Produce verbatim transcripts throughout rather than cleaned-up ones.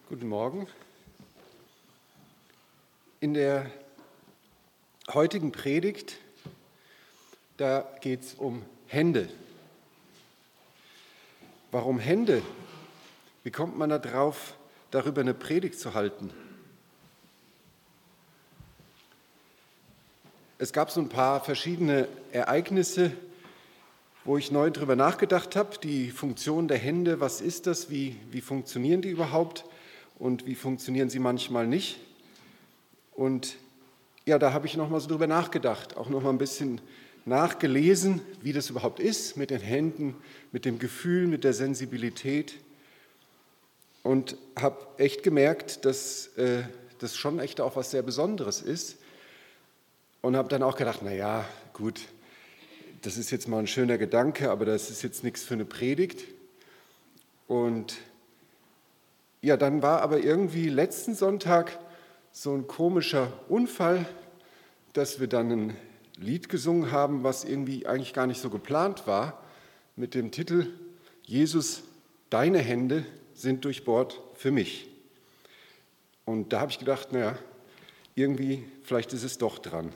Guten Morgen. In der heutigen Predigt, da geht es um Hände. Warum Hände? Wie kommt man da drauf, darüber eine Predigt zu halten? Es gab so ein paar verschiedene Ereignisse, wo ich neu drüber nachgedacht habe, die Funktion der Hände, was ist das, wie, wie funktionieren die überhaupt und wie funktionieren sie manchmal nicht. Und ja, da habe ich nochmal so drüber nachgedacht, auch nochmal ein bisschen nachgelesen, wie das überhaupt ist mit den Händen, mit dem Gefühl, mit der Sensibilität und habe echt gemerkt, dass äh, das schon echt auch was sehr Besonderes ist und habe dann auch gedacht, naja, gut, das ist jetzt mal ein schöner Gedanke, aber das ist jetzt nichts für eine Predigt. Und ja, dann war aber irgendwie letzten Sonntag so ein komischer Unfall, dass wir dann ein Lied gesungen haben, was irgendwie eigentlich gar nicht so geplant war, mit dem Titel Jesus, deine Hände sind durchbohrt für mich. Und da habe ich gedacht, naja, irgendwie, vielleicht ist es doch dran.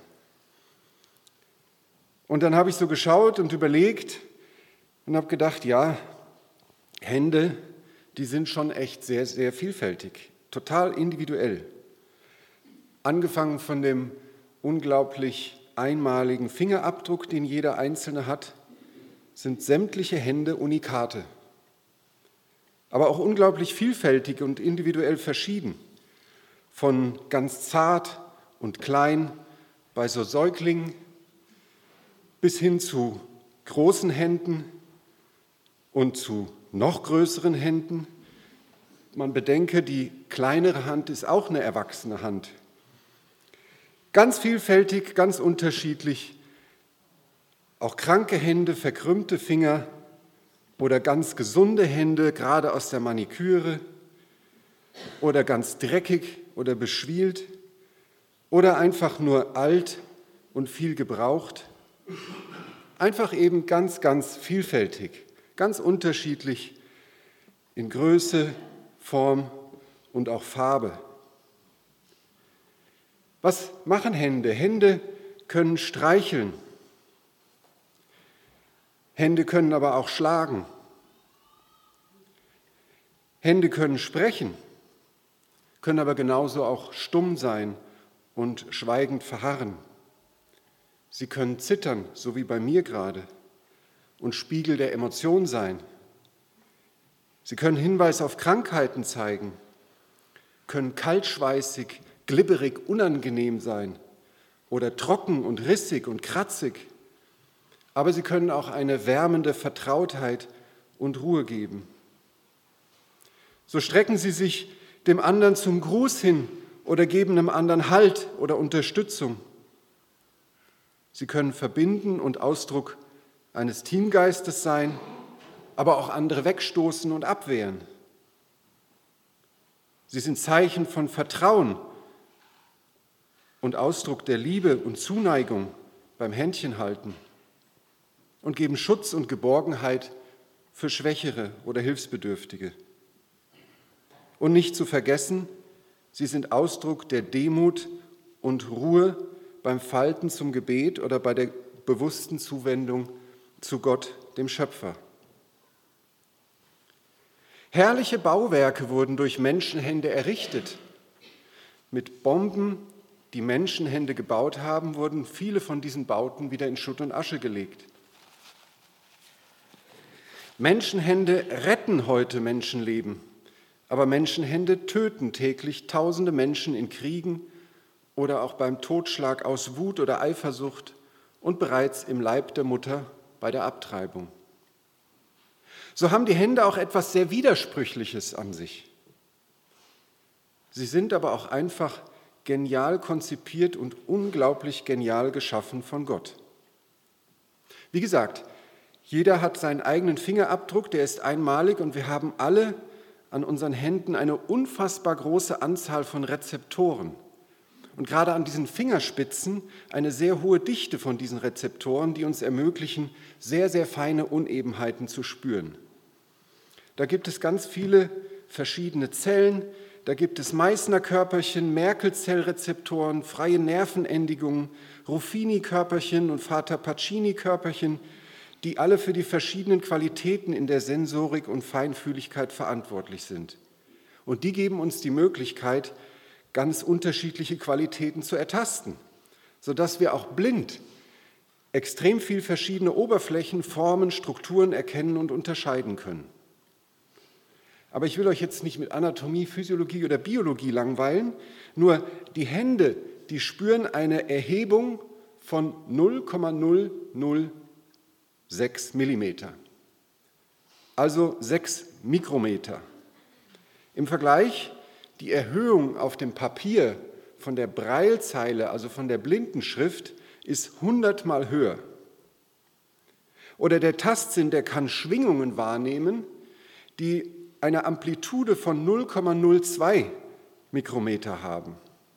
Und dann habe ich so geschaut und überlegt und habe gedacht, ja, Hände, die sind schon echt sehr, sehr vielfältig, total individuell. Angefangen von dem unglaublich einmaligen Fingerabdruck, den jeder Einzelne hat, sind sämtliche Hände Unikate. Aber auch unglaublich vielfältig und individuell verschieden. Von ganz zart und klein bei so Säuglingen bis hin zu großen Händen und zu noch größeren Händen. Man bedenke, die kleinere Hand ist auch eine erwachsene Hand. Ganz vielfältig, ganz unterschiedlich. Auch kranke Hände, verkrümmte Finger oder ganz gesunde Hände, gerade aus der Maniküre oder ganz dreckig oder beschwielt oder einfach nur alt und viel gebraucht. Einfach eben ganz, ganz vielfältig, ganz unterschiedlich in Größe, Form und auch Farbe. Was machen Hände? Hände können streicheln. Hände können aber auch schlagen. Hände können sprechen, können aber genauso auch stumm sein und schweigend verharren. Sie können zittern, so wie bei mir gerade, und Spiegel der Emotion sein. Sie können Hinweis auf Krankheiten zeigen, können kaltschweißig, glibberig, unangenehm sein oder trocken und rissig und kratzig. Aber sie können auch eine wärmende Vertrautheit und Ruhe geben. So strecken sie sich dem anderen zum Gruß hin oder geben einem anderen Halt oder Unterstützung. Sie können verbinden und Ausdruck eines Teamgeistes sein, aber auch andere wegstoßen und abwehren. Sie sind Zeichen von Vertrauen und Ausdruck der Liebe und Zuneigung beim Händchenhalten und geben Schutz und Geborgenheit für Schwächere oder Hilfsbedürftige. Und nicht zu vergessen, sie sind Ausdruck der Demut und Ruhe beim Falten zum Gebet oder bei der bewussten Zuwendung zu Gott, dem Schöpfer. Herrliche Bauwerke wurden durch Menschenhände errichtet. Mit Bomben, die Menschenhände gebaut haben, wurden viele von diesen Bauten wieder in Schutt und Asche gelegt. Menschenhände retten heute Menschenleben, aber Menschenhände töten täglich tausende Menschen in Kriegen oder auch beim Totschlag aus Wut oder Eifersucht und bereits im Leib der Mutter bei der Abtreibung. So haben die Hände auch etwas sehr Widersprüchliches an sich. Sie sind aber auch einfach genial konzipiert und unglaublich genial geschaffen von Gott. Wie gesagt, jeder hat seinen eigenen Fingerabdruck, der ist einmalig und wir haben alle an unseren Händen eine unfassbar große Anzahl von Rezeptoren. Und gerade an diesen Fingerspitzen eine sehr hohe Dichte von diesen Rezeptoren, die uns ermöglichen, sehr, sehr feine Unebenheiten zu spüren. Da gibt es ganz viele verschiedene Zellen, Da gibt es Meissner-Körperchen, Merkel-Zellrezeptoren, freie Nervenendigungen, Ruffini-Körperchen und Vater-Pacini-Körperchen, die alle für die verschiedenen Qualitäten in der Sensorik und Feinfühligkeit verantwortlich sind. Und die geben uns die Möglichkeit, ganz unterschiedliche Qualitäten zu ertasten, sodass wir auch blind extrem viel verschiedene Oberflächen, Formen, Strukturen erkennen und unterscheiden können. Aber ich will euch jetzt nicht mit Anatomie, Physiologie oder Biologie langweilen, nur die Hände, die spüren eine Erhebung von null Komma null null sechs Millimeter, also sechs Mikrometer. Im Vergleich die Erhöhung auf dem Papier von der Braillezeile, also von der Blindenschrift, ist hundertmal höher. Oder der Tastsinn, der kann Schwingungen wahrnehmen, die eine Amplitude von null Komma null zwei Mikrometer haben.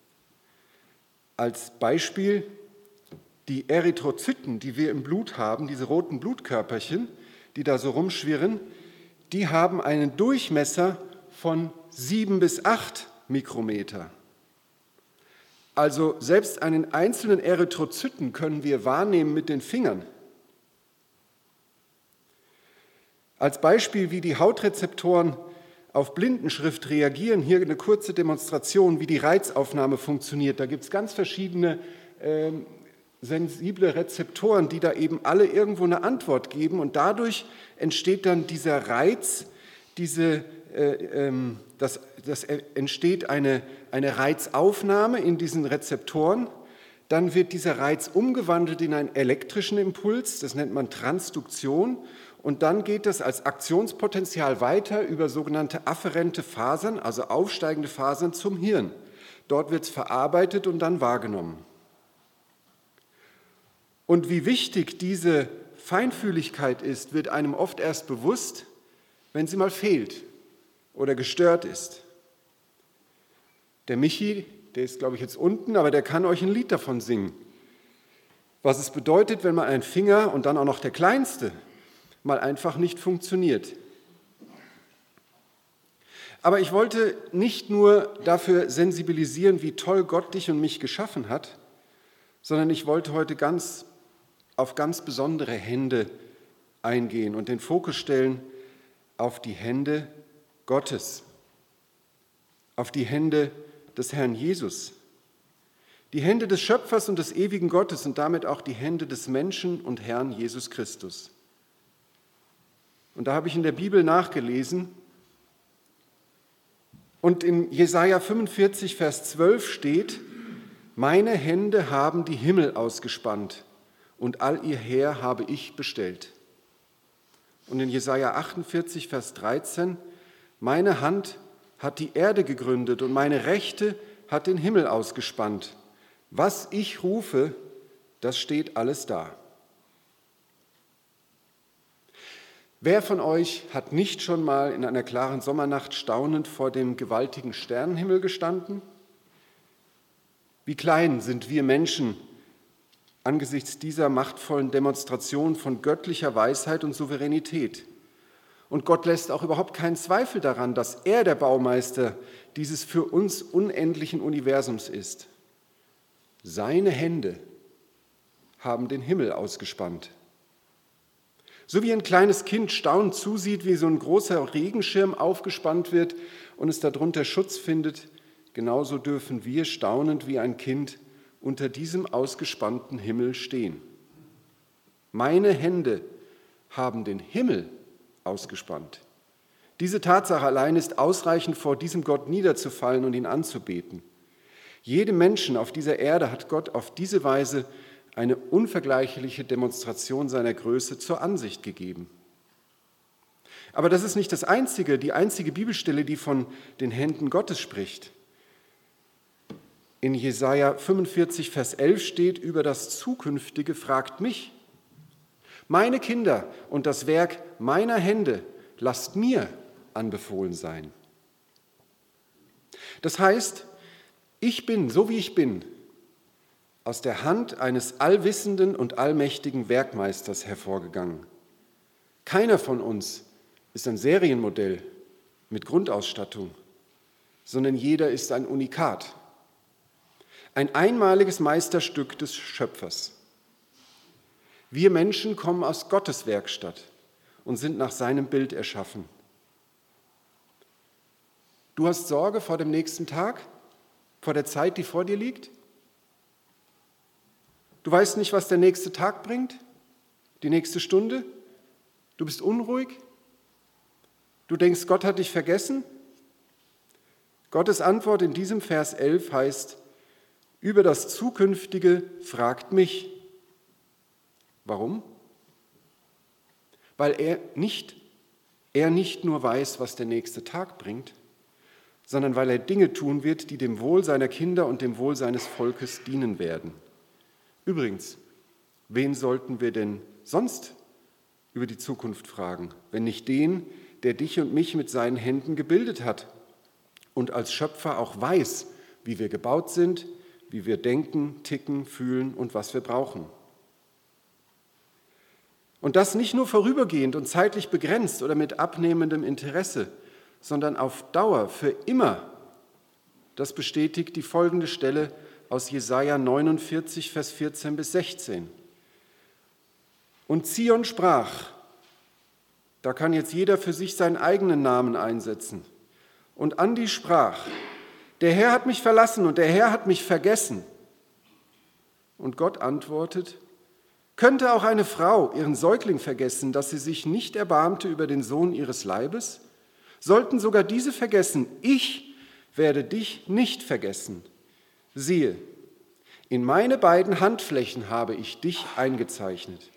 Als Beispiel die Erythrozyten, die wir im Blut haben, diese roten Blutkörperchen, die da so rumschwirren, die haben einen Durchmesser von sieben bis acht Mikrometer. Also selbst einen einzelnen Erythrozyten können wir wahrnehmen mit den Fingern. Als Beispiel, wie die Hautrezeptoren auf Blindenschrift reagieren, hier eine kurze Demonstration, wie die Reizaufnahme funktioniert. Da gibt es ganz verschiedene äh, sensible Rezeptoren, die da eben alle irgendwo eine Antwort geben und dadurch entsteht dann dieser Reiz, diese, äh, ähm, das, das entsteht eine, eine Reizaufnahme in diesen Rezeptoren, dann wird dieser Reiz umgewandelt in einen elektrischen Impuls, das nennt man Transduktion und dann geht das als Aktionspotenzial weiter über sogenannte afferente Fasern, also aufsteigende Fasern zum Hirn. Dort wird es verarbeitet und dann wahrgenommen. Und wie wichtig diese Feinfühligkeit ist, wird einem oft erst bewusst, wenn sie mal fehlt oder gestört ist. Der Michi, der ist, glaube ich, jetzt unten, aber der kann euch ein Lied davon singen. Was es bedeutet, wenn man einen Finger und dann auch noch der kleinste mal einfach nicht funktioniert. Aber ich wollte nicht nur dafür sensibilisieren, wie toll Gott dich und mich geschaffen hat, sondern ich wollte heute ganz auf ganz besondere Hände eingehen und den Fokus stellen auf die Hände Gottes, auf die Hände des Herrn Jesus, die Hände des Schöpfers und des ewigen Gottes und damit auch die Hände des Menschen und Herrn Jesus Christus. Und da habe ich in der Bibel nachgelesen und in Jesaja fünfundvierzig, Vers zwölf steht, meine Hände haben die Himmel ausgespannt und all ihr Heer habe ich bestellt. Und in Jesaja achtundvierzig, Vers dreizehn, meine Hand hat die Erde gegründet und meine Rechte hat den Himmel ausgespannt. Was ich rufe, das steht alles da. Wer von euch hat nicht schon mal in einer klaren Sommernacht staunend vor dem gewaltigen Sternenhimmel gestanden? Wie klein sind wir Menschen angesichts dieser machtvollen Demonstration von göttlicher Weisheit und Souveränität. Und Gott lässt auch überhaupt keinen Zweifel daran, dass er der Baumeister dieses für uns unendlichen Universums ist. Seine Hände haben den Himmel ausgespannt. So wie ein kleines Kind staunend zusieht, wie so ein großer Regenschirm aufgespannt wird und es darunter Schutz findet, genauso dürfen wir staunend wie ein Kind unter diesem ausgespannten Himmel stehen. Meine Hände haben den Himmel ausgespannt. Diese Tatsache allein ist ausreichend, vor diesem Gott niederzufallen und ihn anzubeten. Jedem Menschen auf dieser Erde hat Gott auf diese Weise eine unvergleichliche Demonstration seiner Größe zur Ansicht gegeben. Aber das ist nicht das einzige, die einzige Bibelstelle, die von den Händen Gottes spricht. In Jesaja fünfundvierzig, Vers elf steht über das Zukünftige, fragt mich, meine Kinder und das Werk meiner Hände, lasst mir anbefohlen sein. Das heißt, ich bin, so wie ich bin, aus der Hand eines allwissenden und allmächtigen Werkmeisters hervorgegangen. Keiner von uns ist ein Serienmodell mit Grundausstattung, sondern jeder ist ein Unikat. Ein einmaliges Meisterstück des Schöpfers. Wir Menschen kommen aus Gottes Werkstatt und sind nach seinem Bild erschaffen. Du hast Sorge vor dem nächsten Tag, vor der Zeit, die vor dir liegt? Du weißt nicht, was der nächste Tag bringt, die nächste Stunde? Du bist unruhig? Du denkst, Gott hat dich vergessen? Gottes Antwort in diesem Vers elf heißt, über das Zukünftige fragt mich. Warum? Weil er nicht, er nicht nur weiß, was der nächste Tag bringt, sondern weil er Dinge tun wird, die dem Wohl seiner Kinder und dem Wohl seines Volkes dienen werden. Übrigens, wen sollten wir denn sonst über die Zukunft fragen, wenn nicht den, der dich und mich mit seinen Händen gebildet hat und als Schöpfer auch weiß, wie wir gebaut sind, wie wir denken, ticken, fühlen und was wir brauchen. Und das nicht nur vorübergehend und zeitlich begrenzt oder mit abnehmendem Interesse, sondern auf Dauer, für immer. Das bestätigt die folgende Stelle aus Jesaja neunundvierzig, Vers vierzehn bis sechzehn. Und Zion sprach, da kann jetzt jeder für sich seinen eigenen Namen einsetzen. Und Andi sprach, der Herr hat mich verlassen und der Herr hat mich vergessen. Und Gott antwortet, könnte auch eine Frau ihren Säugling vergessen, dass sie sich nicht erbarmte über den Sohn ihres Leibes? Sollten sogar diese vergessen, ich werde dich nicht vergessen. Siehe, in meine beiden Handflächen habe ich dich eingezeichnet.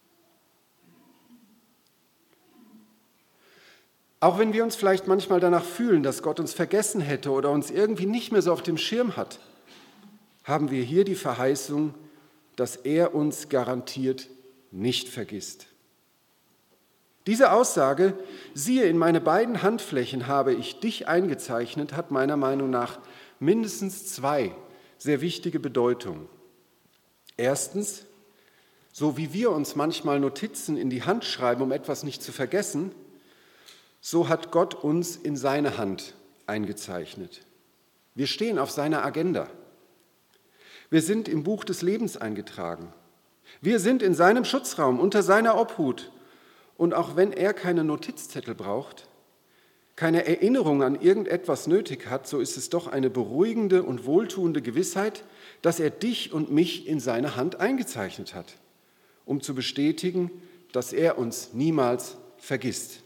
Auch wenn wir uns vielleicht manchmal danach fühlen, dass Gott uns vergessen hätte oder uns irgendwie nicht mehr so auf dem Schirm hat, haben wir hier die Verheißung, dass er uns garantiert nicht vergisst. Diese Aussage, siehe, in meine beiden Handflächen habe ich dich eingezeichnet, hat meiner Meinung nach mindestens zwei sehr wichtige Bedeutungen. Erstens, so wie wir uns manchmal Notizen in die Hand schreiben, um etwas nicht zu vergessen, so hat Gott uns in seine Hand eingezeichnet. Wir stehen auf seiner Agenda. Wir sind im Buch des Lebens eingetragen. Wir sind in seinem Schutzraum, unter seiner Obhut. Und auch wenn er keine Notizzettel braucht, keine Erinnerung an irgendetwas nötig hat, so ist es doch eine beruhigende und wohltuende Gewissheit, dass er dich und mich in seine Hand eingezeichnet hat, um zu bestätigen, dass er uns niemals vergisst.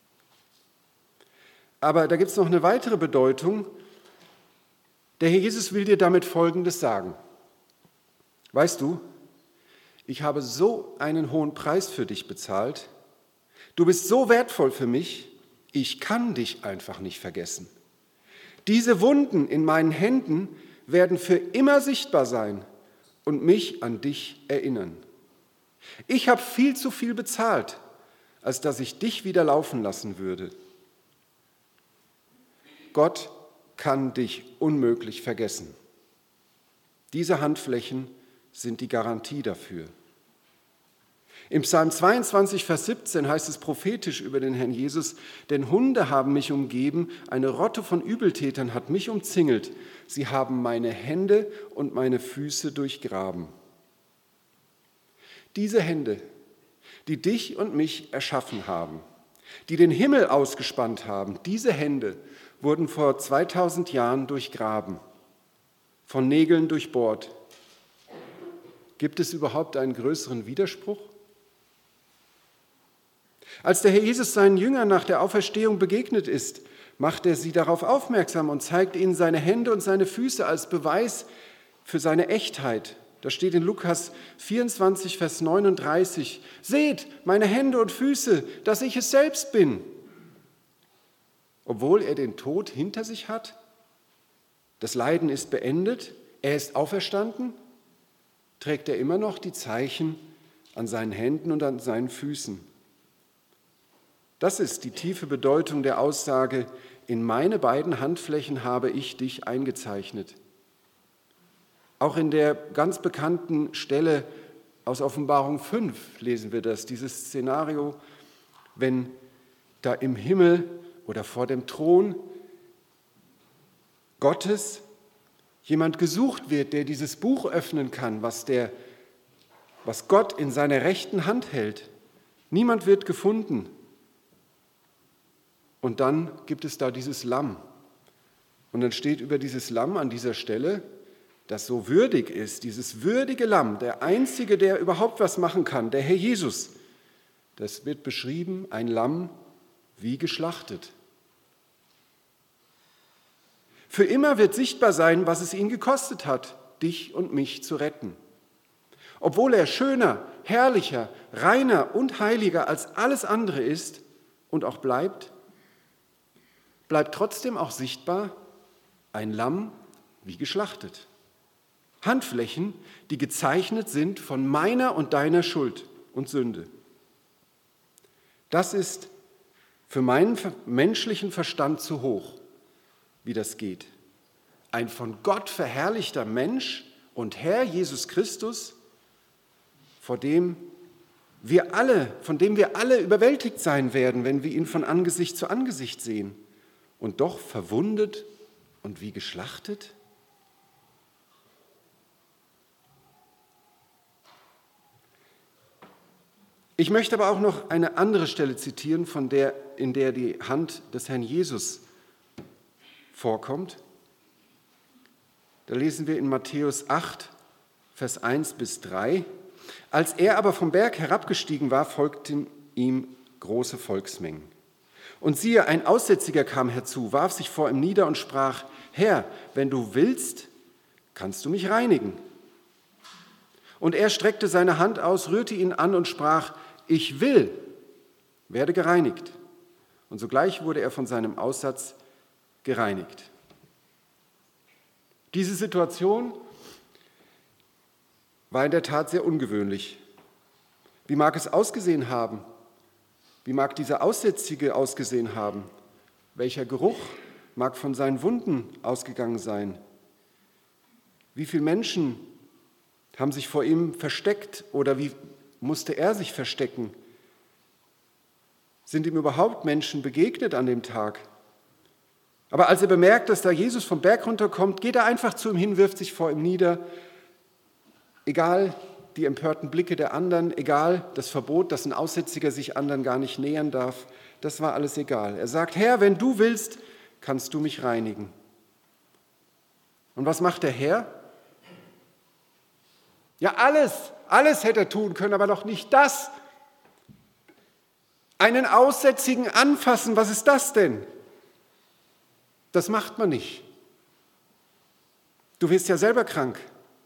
Aber da gibt es noch eine weitere Bedeutung. Der Herr Jesus will dir damit Folgendes sagen. Weißt du, ich habe so einen hohen Preis für dich bezahlt. Du bist so wertvoll für mich, ich kann dich einfach nicht vergessen. Diese Wunden in meinen Händen werden für immer sichtbar sein und mich an dich erinnern. Ich habe viel zu viel bezahlt, als dass ich dich wieder laufen lassen würde. Gott kann dich unmöglich vergessen. Diese Handflächen sind die Garantie dafür. Im Psalm zweiundzwanzig, Vers siebzehn heißt es prophetisch über den Herrn Jesus, denn Hunde haben mich umgeben, eine Rotte von Übeltätern hat mich umzingelt, sie haben meine Hände und meine Füße durchgraben. Diese Hände, die dich und mich erschaffen haben, die den Himmel ausgespannt haben, diese Hände wurden vor zweitausend Jahren durchgraben, von Nägeln durchbohrt. Gibt es überhaupt einen größeren Widerspruch? Als der Herr Jesus seinen Jüngern nach der Auferstehung begegnet ist, macht er sie darauf aufmerksam und zeigt ihnen seine Hände und seine Füße als Beweis für seine Echtheit. Da steht in Lukas vierundzwanzig, Vers neununddreißig, seht meine Hände und Füße, dass ich es selbst bin. Obwohl er den Tod hinter sich hat, das Leiden ist beendet, er ist auferstanden, trägt er immer noch die Zeichen an seinen Händen und an seinen Füßen. Das ist die tiefe Bedeutung der Aussage, in meine beiden Handflächen habe ich dich eingezeichnet. Auch in der ganz bekannten Stelle aus Offenbarung fünf lesen wir das, dieses Szenario, wenn da im Himmel oder vor dem Thron Gottes jemand gesucht wird, der dieses Buch öffnen kann, was, der, was Gott in seiner rechten Hand hält. Niemand wird gefunden. Und dann gibt es da dieses Lamm. Und dann steht über dieses Lamm an dieser Stelle, das so würdig ist, dieses würdige Lamm, der Einzige, der überhaupt was machen kann, der Herr Jesus. Das wird beschrieben, ein Lamm wie geschlachtet. Für immer wird sichtbar sein, was es ihn gekostet hat, dich und mich zu retten. Obwohl er schöner, herrlicher, reiner und heiliger als alles andere ist und auch bleibt, bleibt trotzdem auch sichtbar ein Lamm wie geschlachtet. Handflächen, die gezeichnet sind von meiner und deiner Schuld und Sünde. Das ist für meinen menschlichen Verstand zu hoch, wie das geht. Ein von Gott verherrlichter Mensch und Herr Jesus Christus, vor dem wir alle, von dem wir alle überwältigt sein werden, wenn wir ihn von Angesicht zu Angesicht sehen, und doch verwundet und wie geschlachtet? Ich möchte aber auch noch eine andere Stelle zitieren, von der, in der die Hand des Herrn Jesus vorkommt. Da lesen wir in Matthäus acht, Vers eins bis drei. Als er aber vom Berg herabgestiegen war, folgten ihm große Volksmengen. Und siehe, ein Aussätziger kam herzu, warf sich vor ihm nieder und sprach: Herr, wenn du willst, kannst du mich reinigen. Und er streckte seine Hand aus, rührte ihn an und sprach: Ich will, werde gereinigt. Und sogleich wurde er von seinem Aussatz gereinigt. Diese Situation war in der Tat sehr ungewöhnlich. Wie mag es ausgesehen haben? Wie mag dieser Aussätzige ausgesehen haben? Welcher Geruch mag von seinen Wunden ausgegangen sein? Wie viele Menschen haben sich vor ihm versteckt oder wie musste er sich verstecken? Sind ihm überhaupt Menschen begegnet an dem Tag? Aber als er bemerkt, dass da Jesus vom Berg runterkommt, geht er einfach zu ihm hin, wirft sich vor ihm nieder. Egal die empörten Blicke der anderen, egal das Verbot, dass ein Aussätziger sich anderen gar nicht nähern darf, das war alles egal. Er sagt: Herr, wenn du willst, kannst du mich reinigen. Und was macht der Herr? Ja, alles, alles hätte er tun können, aber doch nicht das. Einen Aussätzigen anfassen, was ist das denn? Das macht man nicht. Du wirst ja selber krank.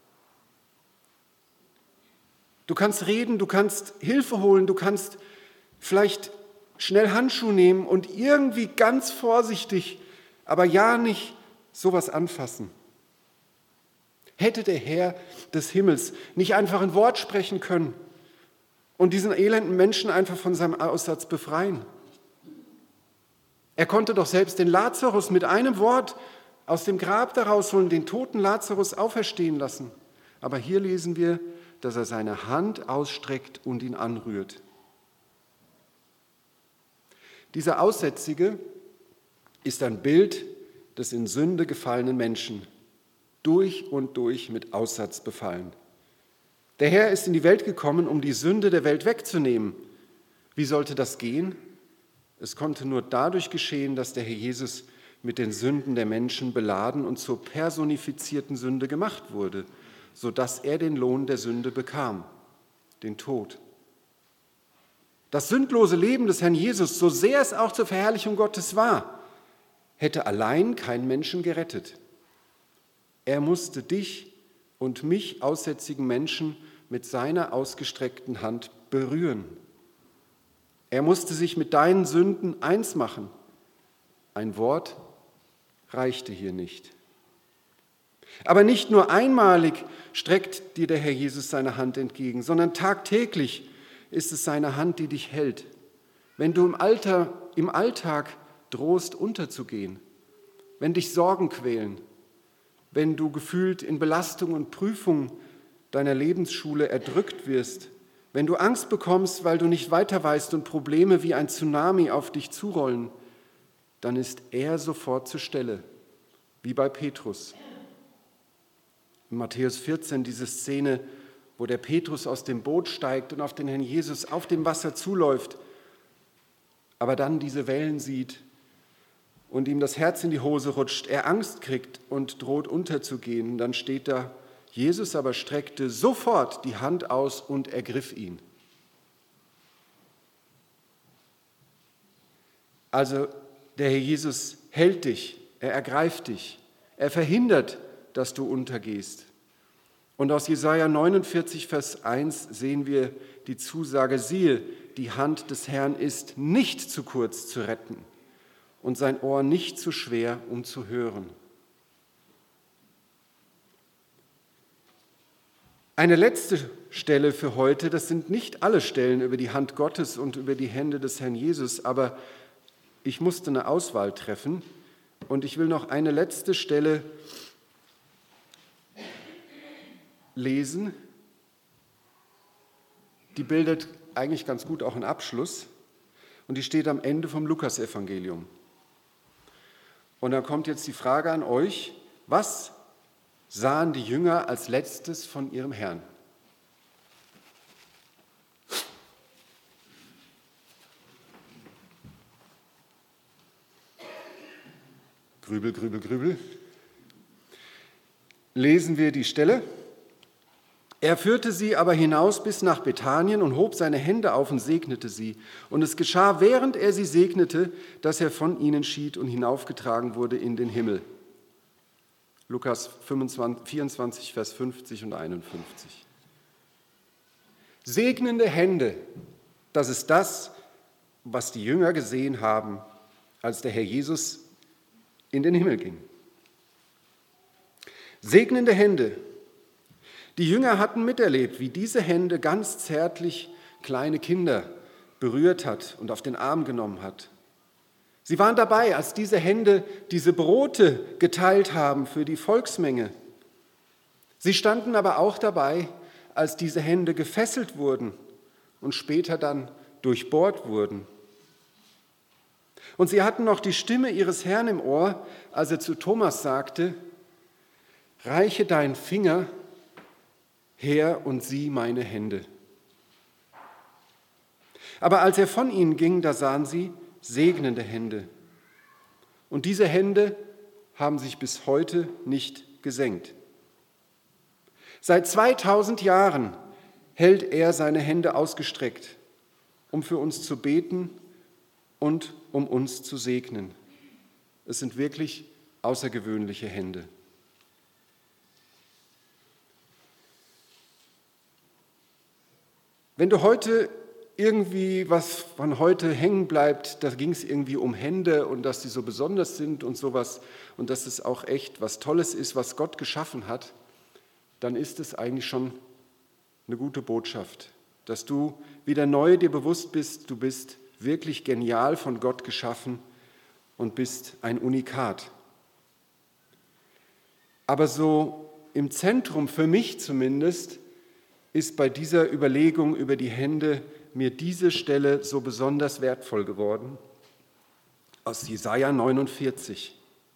Du kannst reden, du kannst Hilfe holen, du kannst vielleicht schnell Handschuhe nehmen und irgendwie ganz vorsichtig, aber ja nicht sowas anfassen. Hätte der Herr des Himmels nicht einfach ein Wort sprechen können und diesen elenden Menschen einfach von seinem Aussatz befreien? Er konnte doch selbst den Lazarus mit einem Wort aus dem Grab daraus holen, den toten Lazarus auferstehen lassen. Aber hier lesen wir, dass er seine Hand ausstreckt und ihn anrührt. Dieser Aussätzige ist ein Bild des in Sünde gefallenen Menschen, durch und durch mit Aussatz befallen. Der Herr ist in die Welt gekommen, um die Sünde der Welt wegzunehmen. Wie sollte das gehen? Es konnte nur dadurch geschehen, dass der Herr Jesus mit den Sünden der Menschen beladen und zur personifizierten Sünde gemacht wurde, sodass er den Lohn der Sünde bekam, den Tod. Das sündlose Leben des Herrn Jesus, so sehr es auch zur Verherrlichung Gottes war, hätte allein keinen Menschen gerettet. Er musste dich und mich, aussätzigen Menschen, mit seiner ausgestreckten Hand berühren. Er musste sich mit deinen Sünden eins machen. Ein Wort reichte hier nicht. Aber nicht nur einmalig streckt dir der Herr Jesus seine Hand entgegen, sondern tagtäglich ist es seine Hand, die dich hält. Wenn du im, Alter, im Alltag drohst, unterzugehen, wenn dich Sorgen quälen, wenn du gefühlt in Belastung und Prüfung deiner Lebensschule erdrückt wirst, wenn du Angst bekommst, weil du nicht weiter weißt und Probleme wie ein Tsunami auf dich zurollen, dann ist er sofort zur Stelle wie bei Petrus. In Matthäus vierzehn diese Szene, wo der Petrus aus dem Boot steigt und auf den Herrn Jesus auf dem Wasser zuläuft, aber dann diese Wellen sieht und ihm das Herz in die Hose rutscht, er Angst kriegt und droht unterzugehen. Dann steht da, Jesus aber streckte sofort die Hand aus und ergriff ihn. Also der Herr Jesus hält dich, er ergreift dich, er verhindert, dass du untergehst. Und aus Jesaja neunundvierzig, Vers eins sehen wir die Zusage, siehe, die Hand des Herrn ist nicht zu kurz zu retten und sein Ohr nicht zu schwer, um zu hören. Eine letzte Stelle für heute, das sind nicht alle Stellen über die Hand Gottes und über die Hände des Herrn Jesus, aber ich musste eine Auswahl treffen und ich will noch eine letzte Stelle lesen. Die bildet eigentlich ganz gut auch einen Abschluss und die steht am Ende vom Lukasevangelium. Und dann kommt jetzt die Frage an euch, was sahen die Jünger als letztes von ihrem Herrn? Grübel, grübel, grübel. Lesen wir die Stelle. Er führte sie aber hinaus bis nach Bethanien und hob seine Hände auf und segnete sie. Und es geschah, während er sie segnete, dass er von ihnen schied und hinaufgetragen wurde in den Himmel. Lukas vierundzwanzig, Vers fünfzig und einundfünfzig. Segnende Hände, das ist das, was die Jünger gesehen haben, als der Herr Jesus in den Himmel ging. Segnende Hände. Die Jünger hatten miterlebt, wie diese Hände ganz zärtlich kleine Kinder berührt hat und auf den Arm genommen hat. Sie waren dabei, als diese Hände diese Brote geteilt haben für die Volksmenge. Sie standen aber auch dabei, als diese Hände gefesselt wurden und später dann durchbohrt wurden. Und sie hatten noch die Stimme ihres Herrn im Ohr, als er zu Thomas sagte, reiche deinen Finger her und sieh meine Hände. Aber als er von ihnen ging, da sahen sie segnende Hände. Und diese Hände haben sich bis heute nicht gesenkt. Seit zweitausend Jahren hält er seine Hände ausgestreckt, um für uns zu beten und um uns zu segnen. Es sind wirklich außergewöhnliche Hände. Wenn du heute irgendwie was von heute hängen bleibt, da ging es irgendwie um Hände und dass die so besonders sind und sowas und dass es auch echt was Tolles ist, was Gott geschaffen hat, dann ist es eigentlich schon eine gute Botschaft, dass du wieder neu dir bewusst bist, du bist wirklich genial von Gott geschaffen und bist ein Unikat. Aber so im Zentrum, für mich zumindest, ist bei dieser Überlegung über die Hände mir diese Stelle so besonders wertvoll geworden. Aus Jesaja neunundvierzig.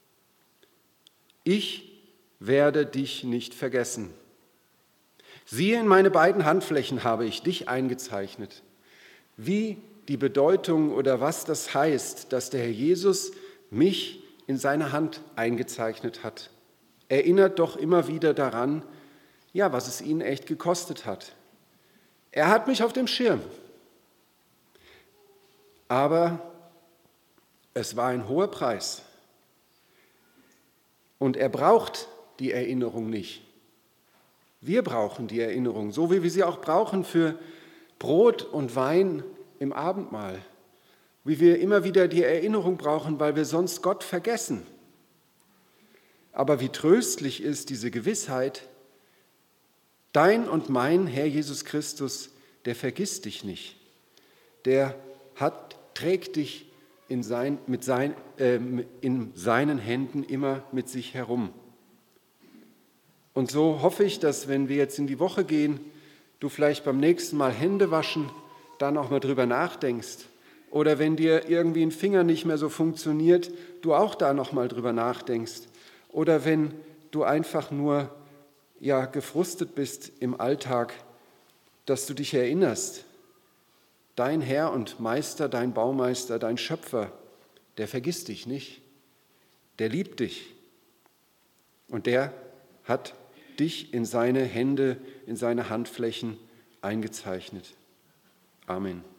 Ich werde dich nicht vergessen. Siehe, in meine beiden Handflächen habe ich dich eingezeichnet. Wie die Bedeutung oder was das heißt, dass der Herr Jesus mich in seine Hand eingezeichnet hat, erinnert doch immer wieder daran, ja, was es ihn echt gekostet hat. Er hat mich auf dem Schirm. Aber es war ein hoher Preis. Und er braucht die Erinnerung nicht. Wir brauchen die Erinnerung, so wie wir sie auch brauchen für Brot und Wein im Abendmahl. Wie wir immer wieder die Erinnerung brauchen, weil wir sonst Gott vergessen. Aber wie tröstlich ist diese Gewissheit, dein und mein Herr Jesus Christus, der vergisst dich nicht. Der hat, trägt dich in, sein, mit sein, äh, in seinen Händen immer mit sich herum. Und so hoffe ich, dass wenn wir jetzt in die Woche gehen, du vielleicht beim nächsten Mal Hände waschen, dann auch mal drüber nachdenkst. Oder wenn dir irgendwie ein Finger nicht mehr so funktioniert, du auch da noch mal drüber nachdenkst. oder wenn du einfach nur ja, gefrustet bist im Alltag, dass du dich erinnerst, dein Herr und Meister, dein Baumeister, dein Schöpfer, der vergisst dich nicht, der liebt dich und der hat dich in seine Hände, in seine Handflächen eingezeichnet. Amen.